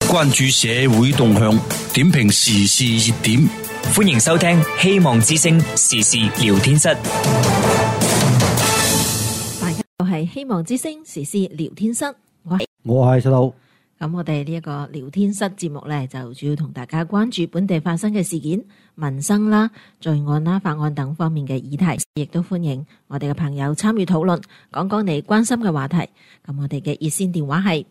關注社會動向，點評時事熱點。 歡迎收聽《希望之聲時事聊天室》。 大家好，係希望之聲時事聊天室， 我係細佬。 咁我哋呢一個聊天室節目呢，就主要同大家關注本地發生嘅事件、民生啦、罪案啦、法案等方面嘅議題，亦都歡迎我哋嘅朋友參與討論，講講你關心嘅話題。咁我哋嘅熱線電話係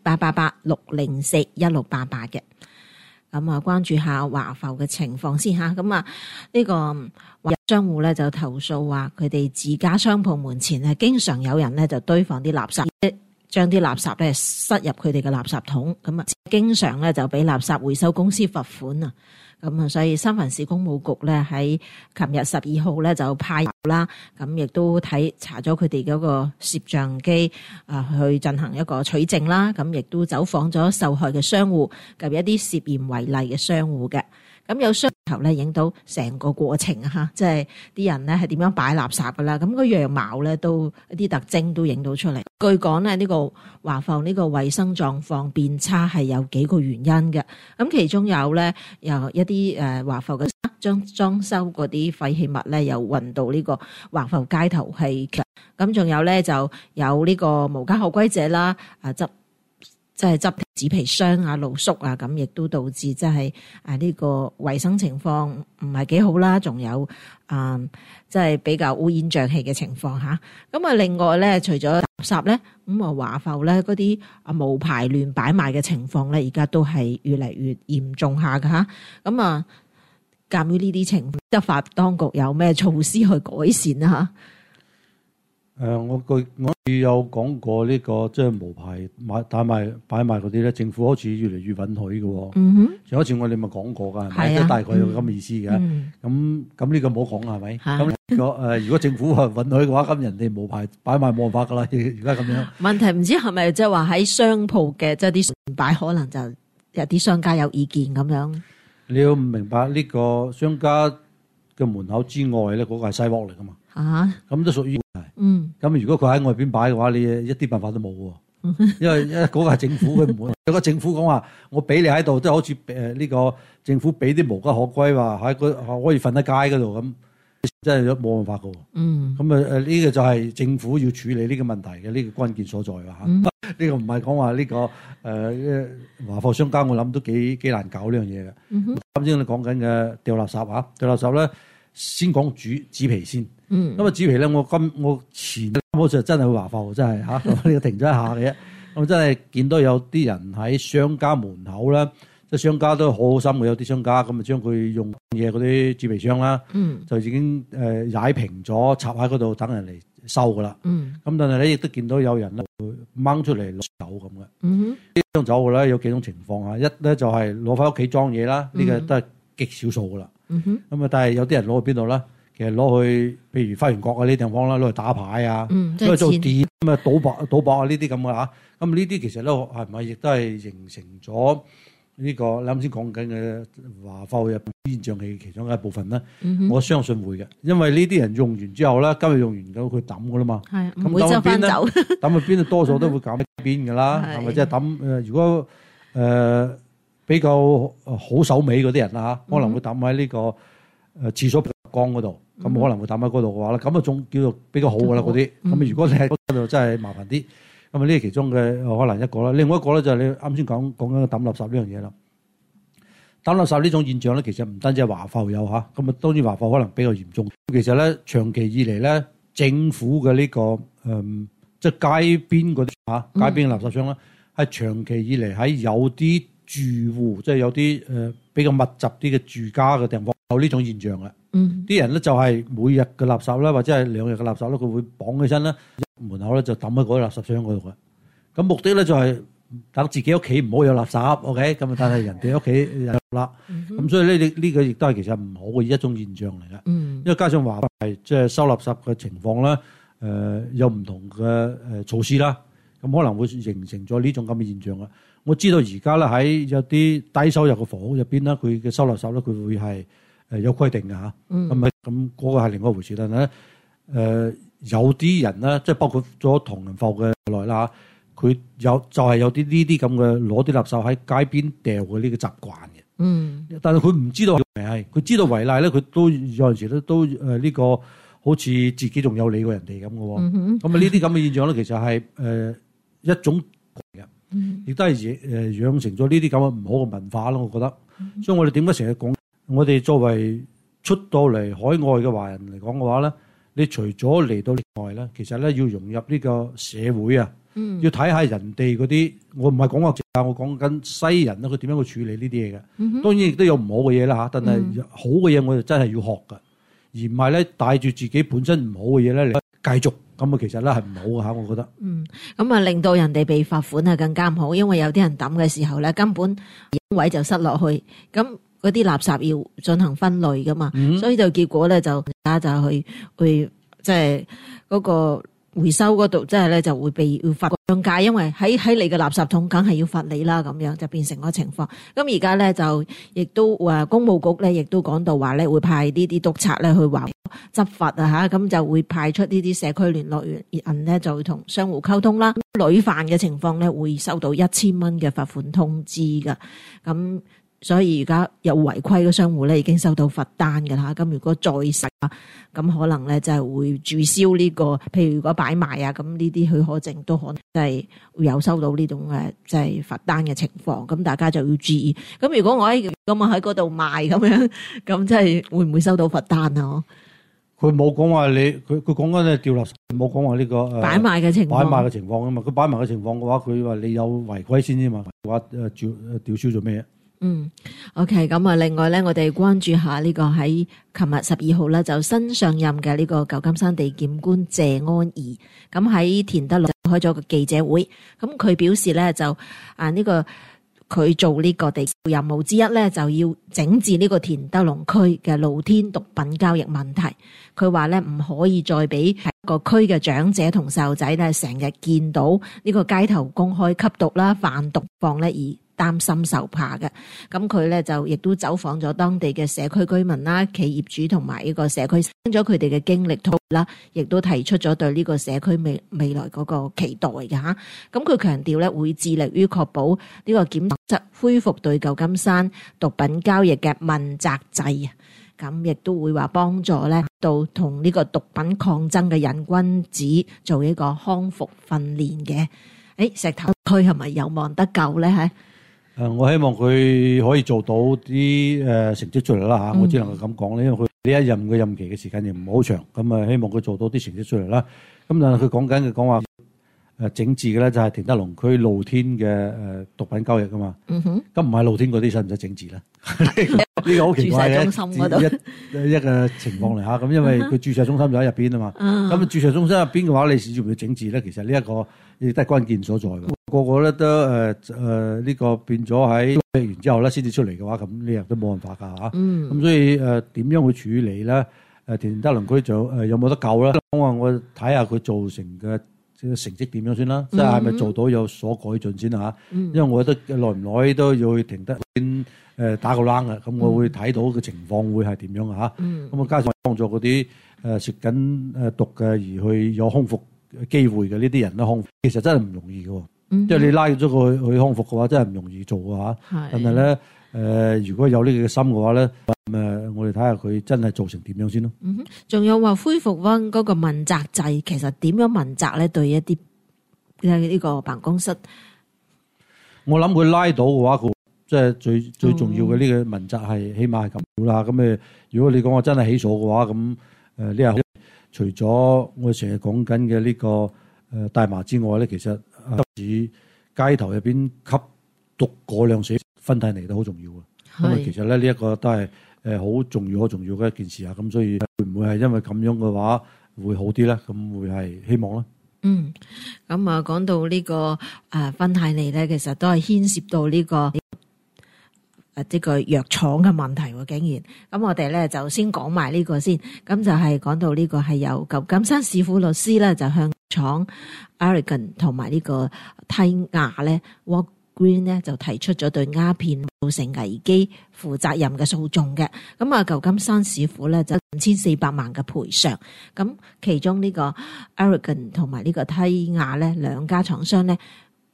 888-604-1688嘅。咁啊，關注下華埠嘅情況先吓。咁啊，呢個商戶咧就投訴話，佢哋自家商鋪門前係經常有人咧就堆放啲垃圾，將啲垃圾咧塞入佢哋嘅垃圾桶，咁啊，經常咧就俾垃圾回收公司罰款啊。咁啊，所以三藩市公務局咧喺琴日12號咧就派人啦，咁亦都查咗佢哋嗰個攝像機去進行一個取證啦，咁亦都走訪咗受害嘅商戶及一啲涉嫌違例嘅商戶嘅。咁有商頭咧影到成個過程啊，即係啲人咧係點樣擺垃圾噶啦，咁個樣貌咧都一啲特徵都影到出嚟。據講咧呢個華埠呢個衛生狀況變差係有幾個原因嘅，咁其中有咧有一啲華埠嘅將裝修嗰啲廢棄物咧又運到呢個華埠街頭係，咁仲有咧就有呢個無家可歸者啦，執紙皮箱啊、露宿啊，咁亦都導致即係呢個衛生情況唔係幾好啦，仲有即係比較烏煙瘴氣嘅情況吓。咁啊，另外咧，除咗垃圾咧，咁啊華埠咧嗰啲無牌亂擺賣嘅情況咧，而家都係越嚟越嚴重下㗎吓。咁啊，鑑於呢啲情況，執法當局有咩措施去改善啊？ 我有講過呢個即係無牌擺賣嗰啲咧，政府好似越嚟越允許嘅。上一次我哋咪講過㗎，係咪？即係大概有咁嘅意思嘅。咁呢個冇講係咪？咁如果政府係允許嘅話，咁人哋無牌擺賣冇辦法㗎啦。而家咁樣問題唔知係咪即係話喺商鋪嘅即係啲擺，可能就有啲商家有意見咁樣。 你要明白呢個商家嘅門口之外咧，嗰個係西鑊嚟㗎嘛。咁都屬於咁如果佢喺外邊擺嘅話，你一啲辦法都冇喎。因為嗰個係政府嘅門，有個政府講話，我俾你喺度，即係好似呢個政府俾啲無家可歸話喺可以瞓喺街嗰度咁，真係冇辦法㗎。咁呢個就係政府要處理呢個問題嘅呢個關鍵所在啊。呢個唔係講話呢個華埠商家，我諗都幾難搞呢樣嘢嘅。啱先你講緊嘅掉垃圾啊，掉垃圾咧，先講紙皮先。咁紙皮咧，我前嗰陣真係去華埠，真係呢個停咗一下嘅啫。咁真係見到有啲人喺商家門口啦，即係商家都好好心嘅，有啲商家咁啊，將佢用嘢嗰啲紙皮箱啦，就已經踩平咗，插喺嗰度等人嚟收噶啦。咁但係咧，亦都見到有人咧掹出嚟攞走咁嘅。呢張走嘅咧有幾種情況啊，一咧就係攞翻屋企裝嘢啦，呢個都係極少數噶啦。咁啊，但係有啲人攞去邊度咧？其實攞去，譬如花園角啊呢啲地方啦，攞去打牌啊，攞去做電咁啊，賭博啊呢啲咁嘅嚇。咁呢啲其實咧係咪亦都係形成咗呢個你啱先講緊嘅華埠入現象嘅其中一部分咧？我相信會嘅，因為呢啲人用完之後咧，今日用完咗佢抌噶啦嘛。係，唔會執翻走。抌去邊多數都會揀邊㗎啦，係咪？即係抌如果比較好手尾嗰啲人啦嚇，可能會抌喺呢個廁所缸嗰度。咁可能會抌喺嗰度嘅話咧，咁啊仲叫做比較好㗎啦嗰啲。咁如果你喺嗰度真係麻煩啲，咁啊呢係其中嘅可能一個啦。另外一個咧就係你啱先講緊抌垃圾呢樣嘢啦。抌垃圾呢種現象咧，其實唔單止係華埠有嚇，咁啊當然華埠可能比較嚴重。其實咧長期以嚟咧，政府嘅呢個即係街邊嗰啲街邊嘅垃圾箱咧，係長期以嚟喺有啲住戶，即係有啲比較密集啲嘅住家嘅地方有呢種現象嘅。啲人咧就係每日嘅垃圾啦，或者係2日嘅垃圾咧，佢會綁起身啦，門口咧就抌喺嗰個垃圾箱嗰度嘅。咁目的咧就係等自己屋企唔好有垃圾 ，OK？咁但係人哋屋企有啦。咁所以呢個亦都係其實唔好嘅一種現象嚟嘅。因為加上華埠係即係收垃圾嘅情況咧，有唔同嘅措施啦，咁可能會形成咗呢種咁嘅現象啊。我知道而家咧喺有啲低收入嘅房屋入邊咧，佢嘅收垃圾咧，佢會係有規定嘅嚇，咁嗰個係另外一回事。但係咧，有啲人咧，即係包括咗同仁埠嘅內啦， 佢有就係有啲呢啲咁嘅攞啲垃圾喺街邊掉嘅呢個習慣嘅。但係佢唔知道係，佢知道違例咧，佢都有陣時咧都呢個好似自己仲有理過人哋咁嘅喎。咁啊呢啲咁嘅現象咧，其實係一種嘅，亦都係養成咗呢啲咁嘅唔好嘅文化咯。我覺得，所以我哋點解成日講，我哋作為出到嚟海外嘅華人嚟講嘅話咧，你除咗嚟到外咧，其實咧要融入呢個社會啊，要睇下人哋嗰啲，我唔係講話，我講緊西人啦，佢點樣去處理呢啲嘢嘅。當然亦都有唔好嘅嘢啦嚇，但係好嘅嘢我哋真係要學㗎，而唔係咧帶住自己本身唔好嘅嘢咧嚟繼續。咁啊，其實咧係唔好嘅嚇，我覺得。 咁啊，令到人哋被罰款係更加唔好，因為有啲人抌嘅時候咧，根本位就塞落去，咁嗰啲垃圾要進行分類噶嘛，所以就結果咧就去即係嗰個回收嗰度，即係咧就會被要罰上架，因為喺你嘅垃圾桶梗係要罰你啦，咁樣就變成個情況。咁而家咧就亦都話公務局咧亦都講到話咧會派呢啲督察咧去話執法啊嚇，咁就會派出呢啲社區聯絡員人咧就會同商戶溝通啦。屢犯嘅情況咧會收到1000蚊嘅罰款通知噶，咁。所以而家有違規嘅商戶咧已經收到罰單㗎啦，咁如果再實啊，咁可能咧就係會註銷呢個，譬如如果擺賣啊，咁呢啲許可證都可能就係會有收到呢種即係罰單嘅情況，咁大家就要注意。咁如果我喺嗰度賣咁樣，咁即係會唔會收到罰單啊？ 佢冇講話佢講緊掉垃圾，冇講話呢個擺賣嘅情況。擺賣嘅情況啊嘛，佢擺賣嘅情況嘅話，佢話你有違規先啫嘛，話吊銷做咩？ OK， 咁啊，另外咧，我哋關注下呢個喺琴日12號咧就新上任嘅呢個舊金山地檢官謝安儀，咁喺田德龍開咗個記者會，咁佢表示咧就呢個佢做呢個地任務之一咧就要整治呢個田德龍區嘅露天毒品交易問題。佢話咧唔可以再俾個區嘅長者同細路仔咧成日見到呢個街頭公開吸毒啦、販毒況咧而擔心受怕嘅。咁佢咧就亦都走訪咗當地嘅社區居民啦、企業主同埋呢個社區，聽咗佢哋嘅經歷啦，亦都提出咗對呢個社區未來嗰個期待嘅嚇。咁佢強調咧會致力於確保呢個檢測恢復對舊金山毒品交易嘅問責制啊。咁亦都會話幫助咧到同呢個毒品抗爭嘅癮君子做一個康復訓練嘅。石頭區係咪有望得救咧？係？ 我希望佢可以做到啲成績出嚟啦嚇，我只能夠咁講咧，因為佢呢一任嘅任期嘅時間亦唔好長，咁啊希望佢做到啲成績出嚟啦。咁但係佢講話整治嘅咧就係田德龍區露天嘅毒品交易噶嘛。咁唔係露天嗰啲使唔使整治咧？呢個好奇怪嘅一個情況嚟嚇。咁因為佢注射中心就喺入邊啊嘛。咁注射中心入邊嘅話，你要唔要整治咧？其實呢一個亦都係關鍵所在嘅。個個咧都呢個變咗喺完之後咧先至出嚟嘅話，咁呢樣都冇辦法㗎嚇。咁所以點樣去處理咧？田德龍區就有冇得救咧？我睇下佢做成嘅成績點樣先啦，即係咪做到有所改進先嚇？因為我覺得耐唔耐都要去停得先打個冷嘅，咁我會睇到嘅情況會係點樣嚇？咁啊加上幫助嗰啲食緊毒嘅而去有康復機會嘅呢啲人咧康復，其實真係唔容易嘅。即係你拉咗佢去康復嘅話，真係唔容易做嘅嚇。但係咧，如果有呢個心嘅話咧，我哋睇下佢真係做成點樣先咯。 仲有話恢復翻嗰個問責制，其實點樣問責咧？對一啲呢個辦公室， 我諗佢拉到嘅話，佢即係最重要嘅呢個問責係起碼係咁啦。咁如果你講我真係起訴嘅話，咁呢下除咗我成日講緊嘅呢個大麻之外咧，其實市街頭入邊吸毒過量死分體嚟都好重要嘅。咁其實咧呢一個都係好重要嘅一件事啊。咁所以會唔會係因為咁樣嘅話會好啲咧？咁會係希望啦。 咁啊講到呢個芬太尼咧，其實都係牽涉到呢個藥廠嘅問題喎，竟然。咁我哋咧就先講埋呢個先。咁就係講到呢個係由舊金山市府律師咧，就向廠 Aragon 同埋呢個梯亞咧 Walgreen 咧就提出咗對鴉片造成危機負責任嘅訴訟嘅。咁啊舊金山市府咧就5400萬嘅賠償。咁其中呢個 Aragon 同埋呢個梯亞咧兩家廠商咧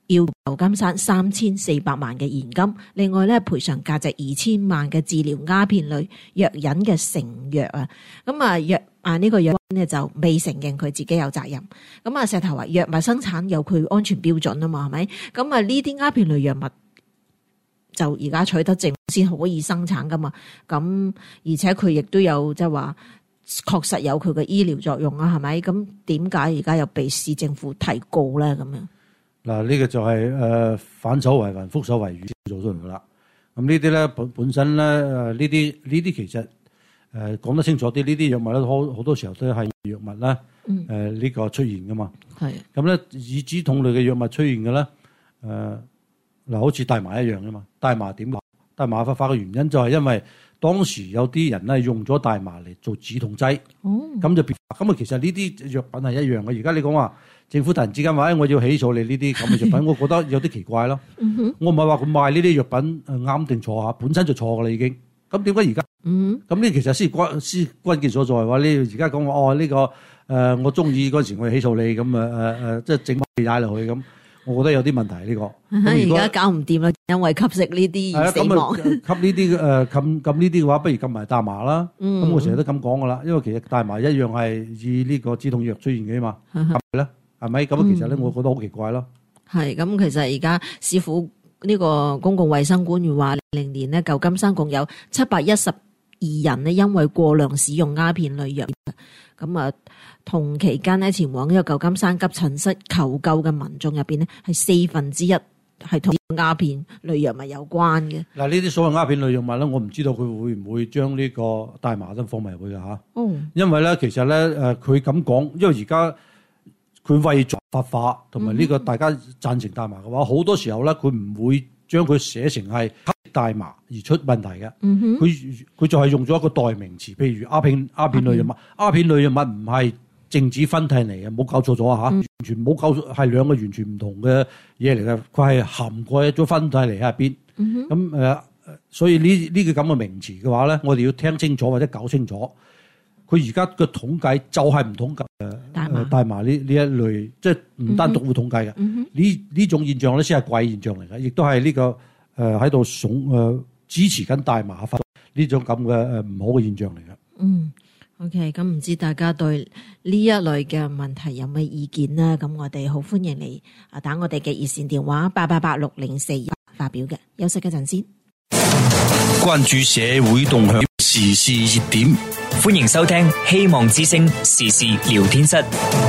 要舊金山3400萬嘅現金，另外咧賠償價值2000萬嘅治療鴉片類藥引嘅成藥啊。咁呢個藥咧就未承認佢自己有責任。咁石頭話藥物生產有佢安全標準啊嘛，係咪？咁呢啲鴉片類藥物就而家取得證先可以生產噶嘛。咁而且佢亦都有即係話確實有佢嘅醫療作用啊，係咪？咁點解而家又被市政府提告咧？咁樣嗱，呢個就係反手為雲，覆手為雨做出嚟噶啦。咁呢啲咧本身咧呢啲其實講得清楚啲，呢啲藥物咧好多時候都係藥物啦。呢個出現噶嘛。係。咁咧以止痛類嘅藥物出現嘅咧，嗱好似大麻一樣噶嘛。大麻點？大麻合法嘅原因就係因為當時有啲人咧用咗大麻嚟做止痛劑。咁就變。咁啊，其實呢啲藥品係一樣嘅。而家你講話政府突然之間話，我要起訴你呢啲咁嘅藥品，我覺得有啲奇怪咯。我唔係話佢賣呢啲藥品啱定錯嚇，本身就錯㗎啦已經。咁點解而家？咁呢其實先關鍵所在話，你而家講話呢個我中意嗰陣時我要起訴你咁即係整嘢踩落去咁，我覺得有啲問題呢個。 而家搞唔掂啦，因為吸食呢啲而死亡。 吸呢啲禁呢啲嘅話，不如禁埋大麻啦。咁我成日都咁講㗎啦，因為其實大麻一樣係以呢個止痛藥出現嘅嘛，係咧。係咪咁？其實咧，我覺得好奇怪咯。係咁，其實而家市府呢個公共衛生官員話，2020年咧，舊金山共有712人咧，因為過量使用鴉片類藥。咁同期間咧，前往呢個舊金山急診室求救嘅民眾入邊咧，係1/4係同鴉片類藥物有關嘅。嗱，呢啲所謂鴉片類藥物咧，我唔知道佢會唔會將呢個大麻都放埋入去㗎嚇。因為咧，其實咧佢咁講，因為而家。佢為咗合法化同埋呢個大家贊成大麻嘅話，好多時候咧佢唔會將佢寫成係吸大麻而出問題嘅。佢就係用咗一個代名詞，譬如鴉片類藥物。鴉片類藥物唔係靜止酚酞嚟嘅，冇搞錯咗嚇，完全冇搞錯，係兩個完全唔同嘅嘢嚟嘅。佢係涵蓋咗酚酞嚟喺入邊。咁所以呢個咁嘅名詞嘅話咧，我哋要聽清楚或者搞清楚。佢而家嘅統計就係唔統計大麻呢一類，即係唔單獨會統計嘅。呢種現象咧先係怪現象嚟嘅，亦都係呢個喺度支持緊大麻發呢種咁嘅唔好嘅現象嚟嘅。OK， 咁唔知大家對呢一類嘅問題有咩意見呢？咁我哋好歡迎你打我哋嘅熱線電話8886041發表嘅。休息一陣先。 關注社會動向，時事熱點。 歡迎收聽希望之聲時事聊天室。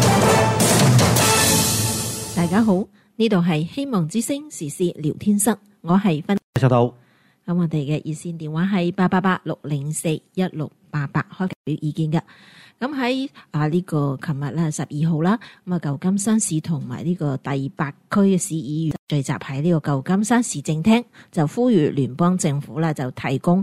大家好，呢度係希望之聲時事聊天室，我係分收到。 咁我哋嘅熱線電話係888604188，開表意見嘅。咁喺呢個琴日咧12號啦，咁舊金山市同埋呢個第8區嘅市議員聚集喺呢個舊金山市政廳，就呼籲聯邦政府咧就提供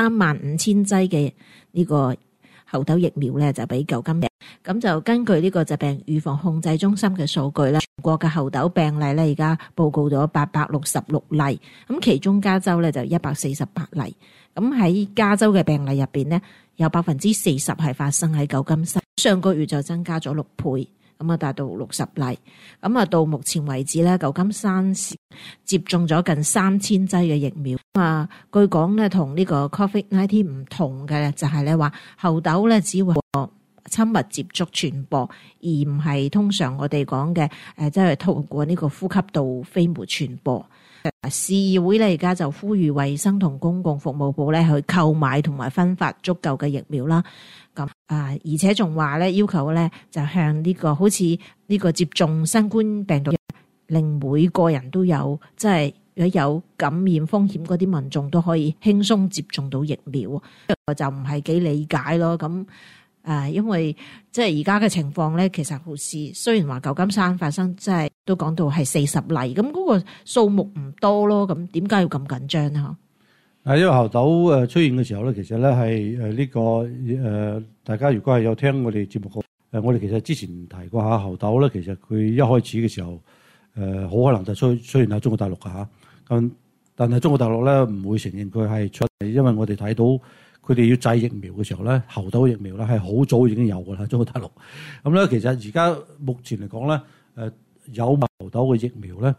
35000劑嘅呢個猴痘疫苗咧就俾舊金山。咁就根據呢個疾病預防控制中心嘅數據咧，全國嘅猴痘病例咧而家報告咗866例，咁其中加州咧就148例。咁喺加州嘅病例入邊呢，有40%係發生喺舊金山，上個月就增加咗6倍，咁達到60例。咁到目前為止咧，舊金山接種咗近3000劑嘅疫苗。據講咧，同呢個 COVID-19 唔同嘅就係咧話猴痘咧只會親密接觸傳播，而唔係通常我哋講嘅即係透過呢個呼吸道飛沫傳播。市議會咧而家就呼籲衛生同公共服務部咧去購買同埋分發足夠嘅疫苗啦。咁而且仲話咧要求咧就向呢個好似呢個接種新冠病毒，令每個人都有即係如果有感染風險嗰啲民眾都可以輕鬆接種到疫苗。我就唔係幾理解咯。咁因為即係而家嘅情況咧，其實好似雖然話舊金山發生即係都講到係40例，咁嗰個數目唔多咯。咁點解要咁緊張呢？因為猴痘出現嘅時候咧，其實咧係呢個大家如果係有聽我哋節目我哋其實之前提過下猴痘咧，其實佢一開始嘅時候好可能就出現喺中國大陸㗎嚇。咁但係中國大陸咧唔會承認佢係出嚟，因為我哋睇到。佢哋要製疫苗嘅時候咧，猴痘疫苗咧係好早已經有㗎啦，中國大陸。咁咧其實而家目前嚟講咧，有猴痘嘅疫苗咧，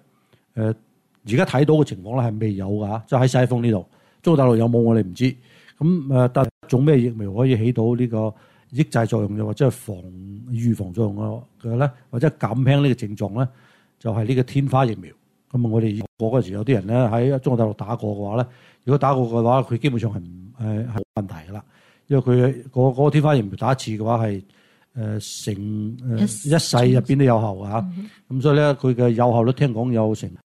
而家睇到嘅情況咧係未有㗎，即係喺西方呢度，中國大陸有冇我哋唔知。咁但係種咩疫苗可以起到呢個抑制作用，又或者係預防作用嘅咧，或者減輕呢個症狀咧，就係呢個天花疫苗。咁我哋嗰陣時有啲人咧喺中國大陸打過嘅話咧，如果打過嘅話，佢基本上係冇問題㗎啦，因為佢嗰個天花疫苗打一次嘅話係成一世入邊都有效㗎嚇。咁所以咧佢嘅有效率聽講有成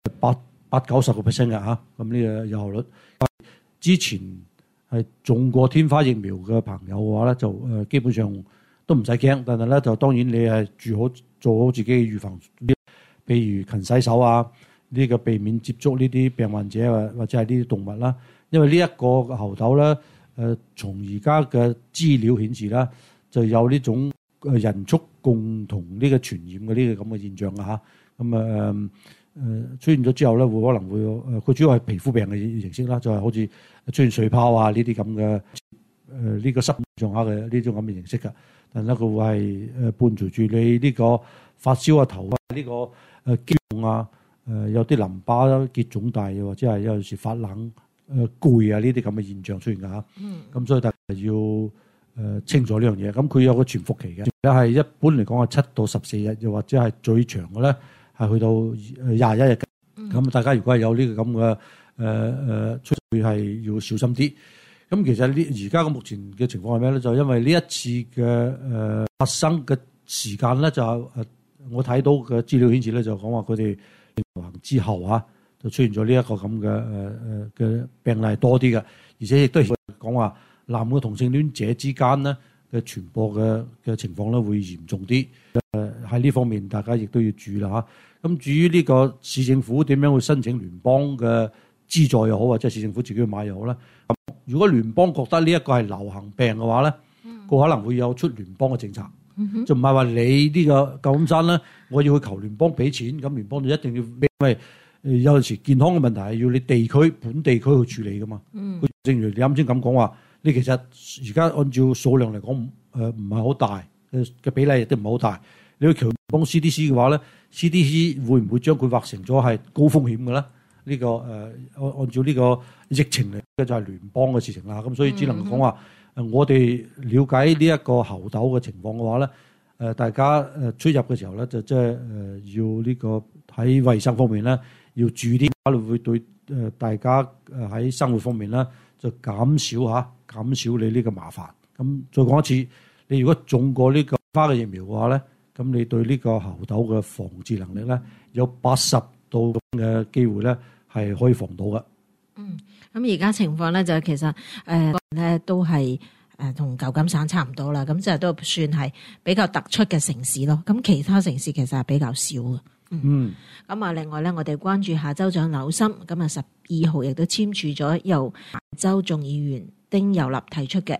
80-90%嘅嚇。咁呢個有效率之前係中過天花疫苗嘅朋友嘅話咧，就基本上都唔使驚。但係咧就當然你係做好自己嘅預防，譬如勤洗手啊。呢個避免接觸呢啲病患者或者係呢啲動物啦，因為呢一個猴痘咧，從而家嘅資料顯示啦，就有呢種人畜共同呢個傳染嘅呢個咁嘅現象啊嚇。咁出現咗之後咧，可能會佢主要係皮膚病嘅形式啦，就係好似出現水泡啊呢啲咁嘅呢個濕上下嘅呢種咁嘅形式㗎。但係咧佢會係伴隨住你呢個發燒啊、頭啊、呢個肌痛啊。有啲淋巴結腫大，或者係有陣時發冷、攰啊呢啲咁嘅現象出現㗎嚇。咁所以大家要清楚呢樣嘢。咁佢有個潛伏期嘅，而係一般嚟講係7到14日，又或者係最長嘅咧係去到21日嘅。咁大家如果係有呢個咁嘅出去係要小心啲。咁其實呢而家目前嘅情況係咩咧？就因為呢一次嘅發生嘅時間咧，就我睇到嘅資料顯示咧，就講話佢哋流行之後啊，就出現咗呢一個咁嘅病例多啲嘅，而且亦都係講話男嘅同性戀者之間咧嘅傳播嘅情況咧會嚴重啲。喺呢方面大家亦都要注意啦嚇。咁至於呢個市政府點樣去申請聯邦嘅資助又好，或者市政府自己去買又好咧。咁如果聯邦覺得呢一個係流行病嘅話咧，佢可能會有出聯邦嘅政策。就唔係話你呢個舊金山咧，我要去求聯邦俾錢，咁聯邦就一定要俾，因為有陣時健康嘅問題係要你本地區去處理噶嘛。正如你啱先咁講話，你其實而家按照數量嚟講，唔係好大嘅比例亦都唔係好大。你去求聯邦 CDC 嘅話咧 ，CDC 會唔會將佢劃成咗係高風險嘅咧？呢個按照呢個疫情嚟嘅就係聯邦嘅事情啦。咁所以只能講話。我哋了解呢一個猴痘嘅情況嘅話咧，大家出入嘅時候咧，就即係要呢個喺衞生方面咧，要注意啲，可能會對大家喺生活方面咧，就減少你呢個麻煩。咁再講一次，你如果中過呢個花嘅疫苗嘅話咧，咁你對呢個猴痘嘅防治能力咧，有80%嘅機會咧係可以防到嘅。 咁而家情況咧就其實咧都係同舊金山差唔多啦，咁即係都算係比較突出嘅城市咯。咁其他城市其實係比較少嘅。咁啊，另外咧，我哋關注下州長紐森，咁啊12號亦都簽署咗由州眾議員丁尤立提出嘅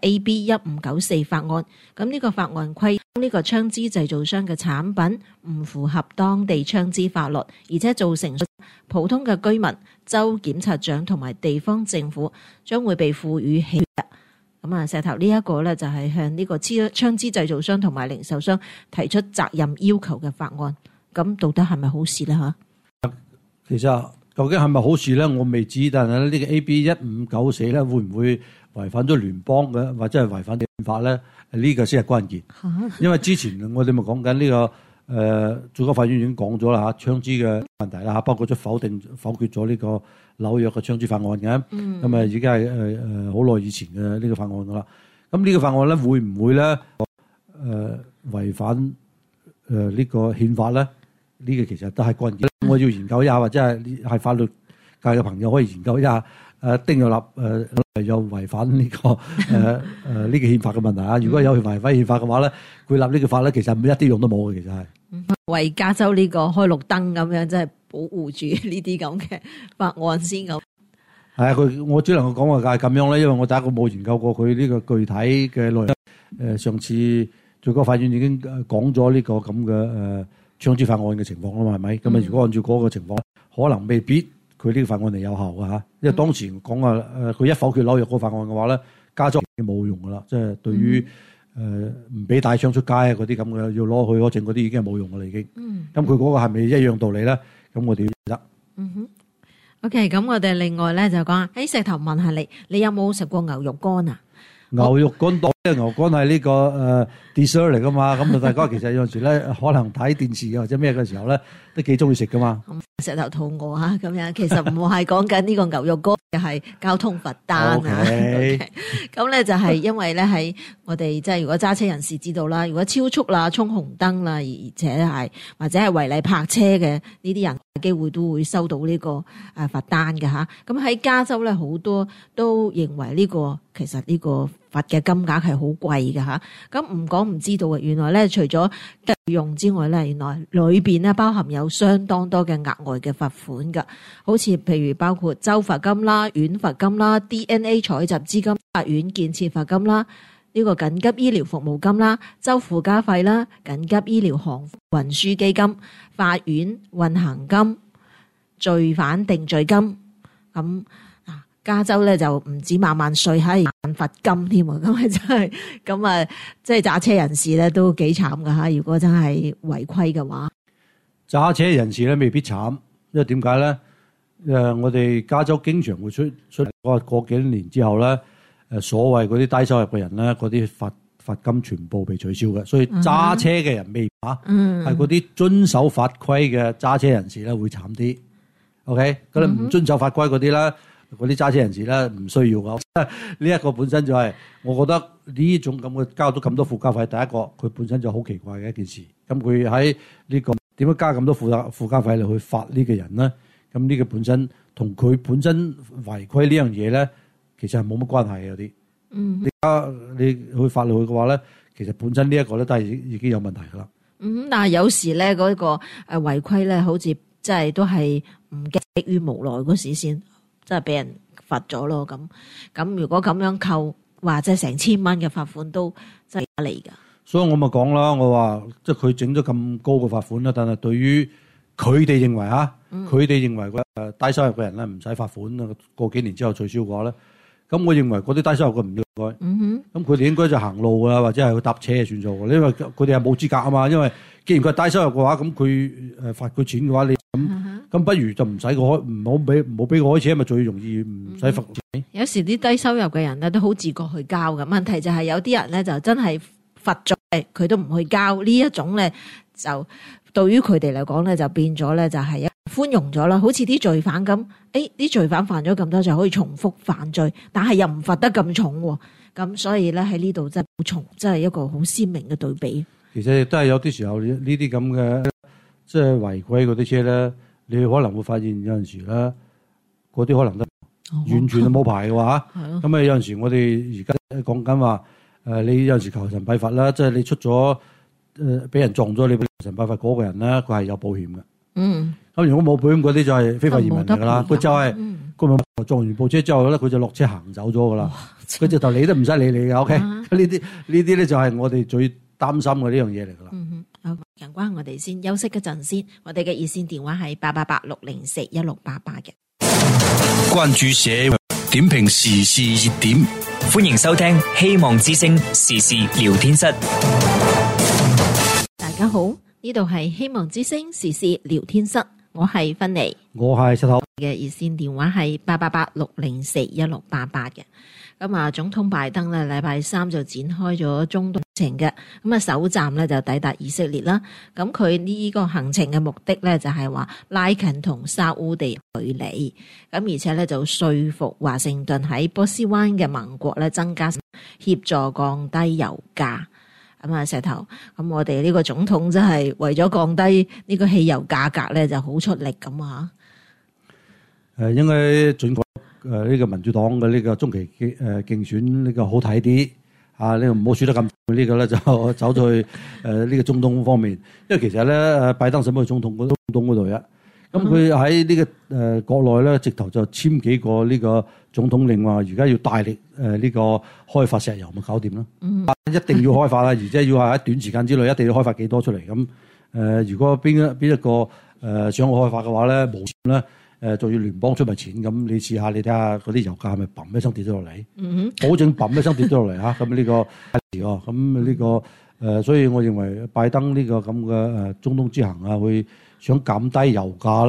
AB1594 法案。咁呢個法案規定呢個槍支製造商嘅產品唔符合當地槍支法律，而且造成普通嘅居民、州檢察長同埋地方政府將會被賦予起訴。咁啊，石頭呢一個咧就係向呢個槍支製造商同埋零售商提出責任要求嘅法案。咁到底係咪好事咧？嚇， 其實究竟係咪好事咧？我未知，但係呢個 AB1594咧會唔會違反咗聯邦嘅，或者係違反憲法咧？呢個先係關鍵。因為之前我哋咪講緊呢個最高法院已經講咗啦嚇，槍支嘅問題啦嚇，包括咗否決咗呢個紐約嘅槍支法案嘅。咁啊已經係好耐以前嘅呢個法案噶啦。咁呢個法案咧會唔會咧違反呢個憲法咧？呢個其實都係關鍵，我要研究一下，或者係法律界嘅朋友可以研究一下。丁有立有違反呢個呢個憲法嘅問題啊！如果有違反憲法嘅話咧，佢立呢個法咧，其實一啲用都冇嘅，其實係為加州呢個開綠燈咁樣，即係保護住呢啲咁嘅法案先咁。 係啊，我只能夠講話係咁樣咧，因為我第一個冇研究過佢呢個具體嘅內容。上次最高法院已經講咗呢個咁嘅槍支法案嘅情況啦嘛，係咪？咁啊，如果按照嗰個情況，可能未必佢呢個法案係有效嘅嚇。因為當時講話佢一否決紐約嗰個法案嘅話咧，加州已經冇用噶啦，即係對於唔俾帶槍出街啊嗰啲咁嘅，要攞許可證嗰啲已經係冇用噶啦已經。咁佢嗰個係咪一樣道理咧？咁我哋要得。 OK， 咁我哋另外咧就講喺石頭問下你有冇食過牛肉乾啊？ 牛肉乾多，因為牛乾係呢個dessert 嚟噶嘛，咁大家其實有陣時咧，可能睇電視或者咩嘅時候咧，都幾中意食噶嘛。 石頭肚餓啊，咁樣其實唔係講緊呢個牛肉乾，係交通罰單啊。咁咧就係因為咧喺我哋即係如果揸車人士知道啦，如果超速啦、衝紅燈啦，而且係或者係違例泊車嘅呢啲人，機會都會收到呢個罰單嘅嚇。咁喺加州咧，好多都認為呢個其實呢個罰嘅金額係好貴嘅嚇。咁唔講唔知道嘅，原來咧除咗用之外咧，原來裏邊咧包含有相當多嘅額外嘅罰款㗎，好似譬如包括州罰金啦、縣罰金啦、DNA 採集資金、法院建設罰金啦、呢個緊急醫療服務金啦、州附加費啦、緊急醫療航運輸基金、法院運行金、罪犯定罪金。咁加州咧就唔止萬稅，係萬罰金添啊！咁啊真係咁啊，即係揸車人士咧都幾慘噶吓。如果真係違規嘅話， 揸車人士咧未必慘，因為點解咧？我哋加州經常會出過幾年之後咧，所謂嗰啲低收入嘅人咧，嗰啲罰金全部被取消嘅，所以揸車嘅人未係嗰啲遵守法規嘅揸車人士咧會慘啲。OK， 咁你唔遵守法規嗰啲咧。嗰啲揸車人士咧唔需要噶，呢一個本身就係我覺得呢種咁嘅交咗咁多附加費，第一個佢本身就好奇怪嘅一件事。咁佢喺呢個點樣加咁多附加費嚟去罰呢個人咧？咁呢個本身同佢本身違規呢樣嘢咧，其實係冇乜關係嘅有啲。你去罰落去嘅話咧，其實本身呢一個咧都係已經有問題噶啦。 但係有時咧嗰個違規咧，好似即係都係唔激於無奈嗰時先。即係俾人罰咗咯，咁如果咁樣扣，或者成千蚊嘅罰款都真係嚟噶。 所以我咪講啦，我話即係佢整咗咁高嘅罰款啦，但係對於佢哋認為佢哋認為低收入嘅人咧唔使罰款啊，過幾年之後取消嘅話咧，咁我認為嗰啲低收入嘅唔應該。咁佢哋應該就行路啊，或者係去搭車算數，因為佢哋係冇資格啊嘛。因為既然佢係低收入嘅話，咁佢罰佢錢嘅話，你咁不如就唔使唔好俾佢開車，咪最容易唔使罰錢。 有時啲低收入嘅人咧都好自覺去交嘅，問題就係有啲人咧就真係罰咗佢都唔去交，呢一種咧就對於佢哋嚟講咧就變咗咧就係寬容咗啦，好似啲罪犯咁，啲罪犯犯咗咁多就可以重複犯罪，但係又唔罰得咁重喎，咁所以咧喺呢度真係好重，真係一個好鮮明嘅對比。 其實亦都係有啲時候呢啲咁嘅即係違規嗰啲車咧，你可能會發現有陣時咧嗰啲可能都完全冇牌嘅話，咁有陣時我哋而家講緊話你有陣時求神拜佛啦，即係你出咗俾人撞咗，你求神拜佛嗰個人咧，佢係有保險嘅。咁如果冇保險嗰啲就係非法移民嚟噶啦，佢就係佢撞完部車之後咧，佢就落車行走咗噶啦，佢直頭理都唔使理你嘅。OK，呢啲咧就係我哋最擔心嘅呢樣嘢嚟噶啦。 好，人關我哋先休息一陣先，我哋嘅熱線電話係888-604-1688嘅。 關注社會點評時事熱點， 歡迎收聽希望之聲時事聊天室。 大家好，呢度係希望之聲時事聊天室，我係芬妮， 我係石頭嘅熱線電話係888-604-1688嘅。咁啊，總統拜登咧禮拜三就展開咗中東行程嘅，咁啊首站咧就抵達以色列啦。咁佢呢個行程嘅目的咧就係話拉近同沙烏地距離，咁而且咧就說服華盛頓喺波斯灣嘅盟國咧增加協助降低油價。咁啊，石頭，咁我哋呢個總統真係為咗降低呢個汽油價格咧就好出力咁啊！ 應該準確呢個民主黨嘅呢個中期競選呢個好睇啲啊！呢個唔好輸得咁呢個咧就走咗去呢個中東方面，因為其實咧拜登使乜去中東嗰度啊？咁佢喺呢個國內咧，直頭就簽幾個呢個總統令話，而家要大力呢個開發石油，咪搞掂咯。一定要開發啦，而且要喺短時間之內一定要開發幾多出嚟咁。如果邊一個想去開發嘅話咧，無咧。仲要聯邦出埋錢，咁你試下，你睇下嗰啲油價係咪砰一聲跌咗落嚟？保證砰一聲跌咗落嚟嚇。咁呢個咁呢個所以我認為拜登呢個咁嘅中東之行啊，會想減低油價咧，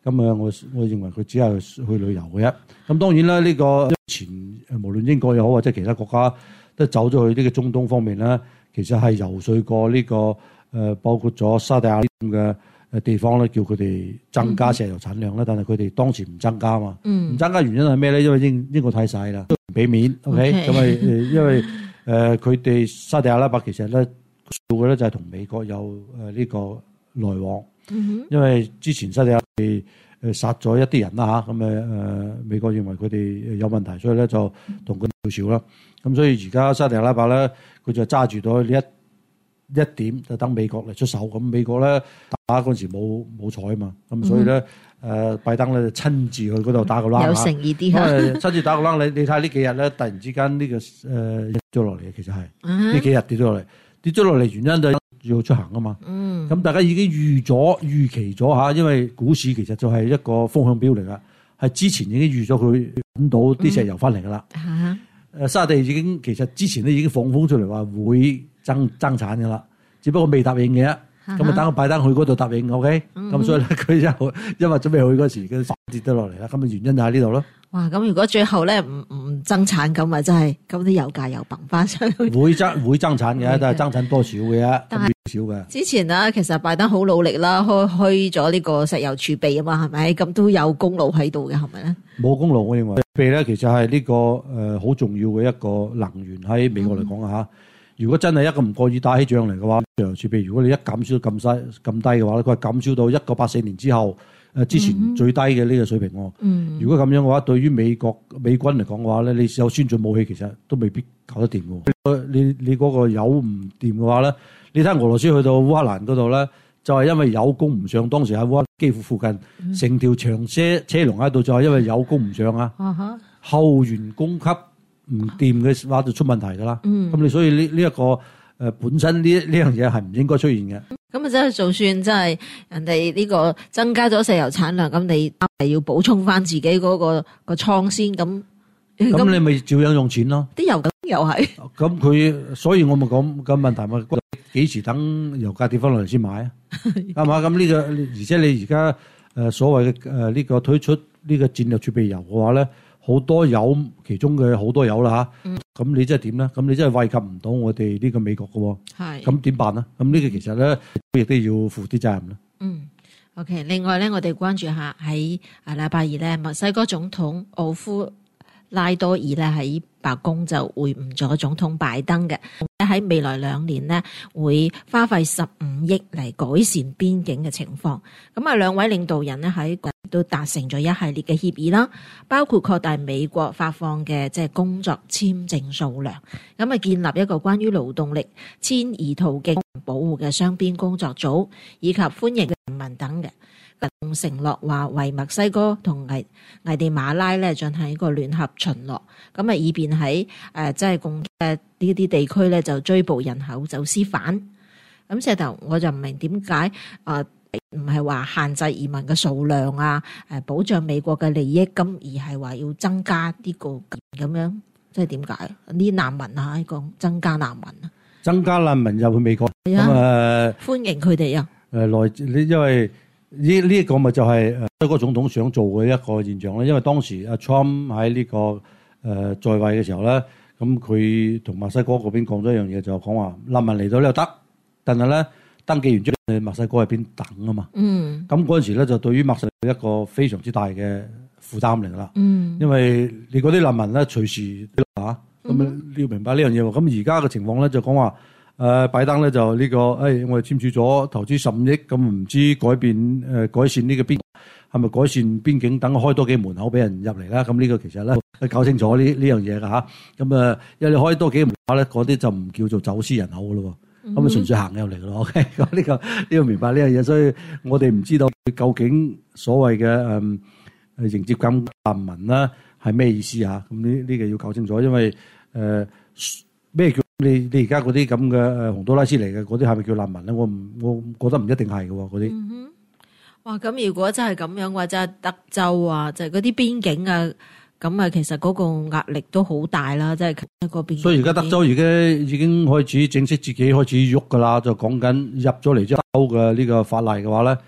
咁我認為佢只係去旅遊嘅啫。咁當然啦，呢個前無論英國又好或者其他國家都走咗去呢個中東方面咧，其實係游說過呢個包括咗沙特阿拉伯嘅地方咧，叫佢哋增加石油產量啦。但係佢哋當時唔增加嘛，唔增加原因係咩咧？因為英國太細啦，都唔俾面。OK，咁因為佢哋沙特阿拉伯其實咧做嘅咧就係同美國有呢個來往。因為之前沙特阿拉伯殺咗一啲人啦嚇，咁美國認為佢哋有問題，所以咧就同佢少少啦。咁所以而家沙特阿拉伯咧，佢就揸住咗呢一點，就等美國嚟出手。咁美國咧打嗰陣時冇彩嘛，咁所以咧拜登咧就親自去嗰度打個冷， 有誠意啲嚇。 親自打個冷，你睇下呢幾日咧，突然之間呢個跌咗落嚟嘅，其實係呢幾日跌咗落嚟，原因就要出行啊嘛。咁大家已經預期咗嚇，因為股市其實就係一個風向標嚟噶，係之前已經預咗佢揾到啲石油翻嚟噶啦。沙地已經其實之前咧已經放風出嚟話會增產噶啦，只不過未答應嘅。咁啊等個拜登去嗰度答應 ，OK？咁所以咧佢就因為準備去嗰時，佢跌得落嚟啦。咁啊原因就喺呢度咯。 哇！咁如果最後咧唔增產咁啊，真係咁啲油價又崩翻上去。會增產嘅，但係增產多少嘅啫，咁少嘅。 之前啊，其實拜登好努力啦，開咗呢個石油儲備啊嘛，係咪？咁都有功勞喺度嘅，係咪咧？冇功勞，我認為儲備咧其實係呢個好重要嘅一個能源喺美國嚟講啊嚇。如果真係一個唔過意打起仗嚟嘅話，石油儲備如果你一減少到咁低嘅話咧，佢係減少到1984年之後之前最低嘅呢個水平喎。如果咁樣嘅話，對於美軍嚟講嘅話咧，你有先進武器其實都未必搞得掂嘅。你嗰個油唔掂嘅話咧，你睇俄羅斯去到烏克蘭嗰度咧，就係因為油供唔上，當時喺烏克蘭基輔附近成條長車龍喺度，就係因為油供唔上啊。後援供給唔掂嘅話就出問題㗎啦。咁你所以呢一個本身呢樣嘢係唔應該出現嘅。 咁啊，真係就算真係人哋呢個增加咗石油產量，咁你係要補充翻自己嗰個倉先。咁你咪照樣用錢咯。啲油又係。咁佢，所以我咪講個問題咪幾時等油價跌翻落嚟先買啊？係嘛？咁呢個而且你而家所謂嘅呢個推出呢個戰略儲備油嘅話咧。好多油，其中嘅好多油啦嚇，咁你真係點咧？咁你真係惠及唔到我哋呢個美國嘅喎。係。咁點辦啊？咁呢個其實咧，亦都要負啲責任啦。 OK。另外咧，我哋關注下喺禮拜二咧，墨西哥總統奧夫拉多爾咧喺白宮就會晤咗總統拜登嘅，喺未來2年呢會花費15億嚟改善邊境嘅情況。咁啊，兩位領導人呢喺都達成咗一系列嘅協議啦，包括擴大美國發放嘅工作簽證數量，咁啊建立一個關於勞動力遷移途徑保護嘅雙邊工作組，以及歡迎人民等嘅。承諾話為墨西哥同危地馬拉咧進行一個聯合巡邏，咁啊以便喺共呢啲地區咧就追捕人口走私犯。咁石頭我就唔明點解唔係話限制移民嘅數量啊，保障美國嘅利益，咁而係話要增加呢個咁樣，即係點解？呢啲難民啊，講增加難民啊， 增加難民入去美國， 咁歡迎佢哋啊。 因為呢一個咪就係墨西哥總統想做嘅一個現象咧，因為當時阿 Trump 喺呢個在位嘅時候咧，咁佢同墨西哥嗰邊講咗一樣嘢，就講話難民嚟到呢度得，但係咧登記完之後墨西哥喺邊等啊嘛。咁嗰陣時咧就對於墨西哥一個非常之大嘅負擔嚟啦。因為你嗰啲難民咧隨時咁你要明白呢樣嘢喎。咁而家嘅情況咧就講話。拜登咧就呢個，我哋簽署咗投資15億，咁唔知改善呢個邊係咪改善邊境，等開多幾門口俾人入嚟啦。咁呢個其實咧搞清楚呢樣嘢㗎吓。咁因為你開多幾門口咧，嗰啲就唔叫做走私人口㗎咯。咁啊純粹行入嚟㗎咯。OK，咁呢個明白呢樣嘢，所以我哋唔知道究竟所謂嘅迎接咁難民啦係咩意思啊？咁呢個要搞清楚，因為咩叫？你而家嗰啲咁嘅洪都拉斯嚟嘅嗰啲係咪叫難民咧？我覺得唔一定係嘅喎，嗰啲。 哇！咁如果真係咁樣嘅話，真係德州啊，就係嗰啲邊境啊，咁啊，其實嗰個壓力都好大啦，即係嗰邊。所以而家德州已經開始正式自己開始喐㗎啦，就講緊入咗嚟之後嘅呢個法例嘅話咧，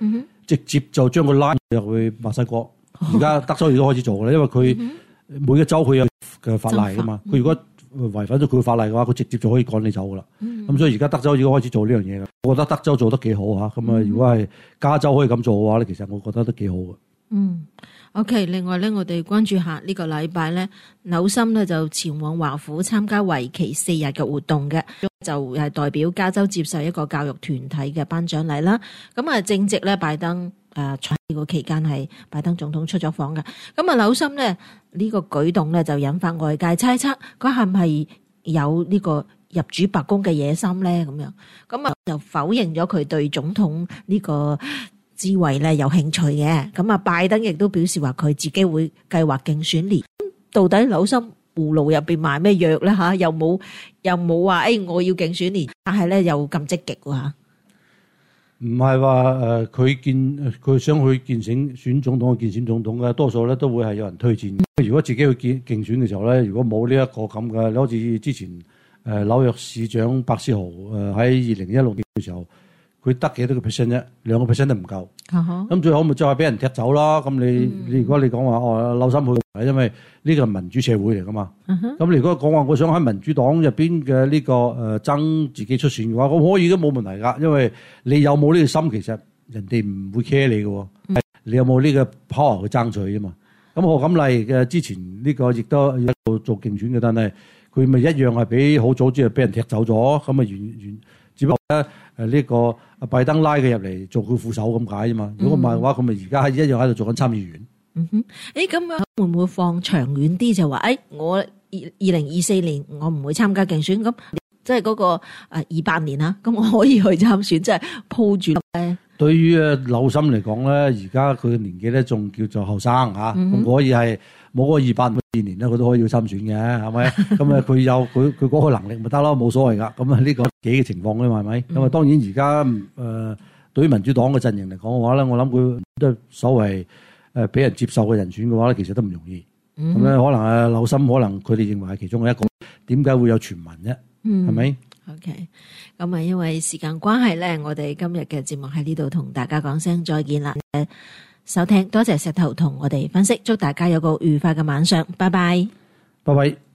直接就將佢拉入去墨西哥。而家德州亦都開始做啦，因為佢每個州佢有嘅法例噶嘛，佢如果違反咗佢嘅法例嘅話，佢直接就可以趕你走噶啦。咁所以而家德州已經開始做呢樣嘢啦。我覺得德州做得幾好嚇。咁啊，如果係加州可以咁做嘅話咧，其實我覺得都幾好嘅。 OK， 另外咧，我哋關注下呢個禮拜咧，紐森咧就前往華府參加為期4日嘅活動嘅，就係代表加州接受一個教育團體嘅頒獎禮啦。咁啊，正值咧拜登喺呢個期間係拜登總統出咗訪嘅。咁啊，紐森咧呢個舉動咧就引發外界猜測，佢係咪有呢個入主白宮嘅野心咧？咁樣咁啊，就否認咗佢對總統呢個之位咧有興趣嘅。咁啊，拜登亦都表示話佢自己會計劃競選連。到底紐森葫蘆入邊賣咩藥咧？吓，又冇話我要競選連，但係咧又咁積極吓。 唔係話佢想去選總統去競選總統嘅，多數咧都會係有人推薦。如果自己去競選嘅時候咧，如果冇呢一個咁嘅，你好似之前紐約市長白思豪喺2016年嘅時候。佢得幾多個 percent 啫？2% 都唔夠。咁最好咪再係俾人踢走啦。咁你如果你講話紐森去，因為呢個係民主社會嚟噶嘛。咁你如果講話我想喺民主黨入邊嘅呢個爭自己出選嘅話，我可以都冇問題噶。因為你有冇呢個心，其實人哋唔會 care 你嘅。你有冇呢個 power 去爭取啫嘛？咁賀錦麗嘅之前呢個亦都喺度做競選嘅，但係佢咪一樣係俾好早之後俾人踢走咗。咁啊只不過咧呢個拜登拉佢入嚟做佢副手咁解啫嘛。如果唔係嘅話，佢咪而家一樣喺度做緊參議員。 咁樣會唔會放長遠啲就話我2024年我唔會參加競選，咁即係嗰個28年啊，咁我可以去參選，即係鋪住咧。對於紐森嚟講咧，而家佢嘅年紀咧仲叫做後生嚇，咁可以係冇嗰28年咧，佢都可以去參選嘅，係咪？咁啊，佢有佢嗰個能力咪得咯，冇所謂噶。咁啊，呢個幾嘅情況咧，係咪？咁啊，當然而家對於民主黨嘅陣營嚟講嘅話咧，我諗佢都所謂俾人接受嘅人選嘅話咧，其實都唔容易。咁咧，可能紐森可能佢哋認為係其中一個，點解會有傳聞啫？係咪？OK， 咁啊，因為時間關係咧，我哋今日嘅節目喺呢度同大家講聲再見啦。收聽多謝石頭同我哋分析，祝大家有個愉快嘅晚上，拜拜，拜拜。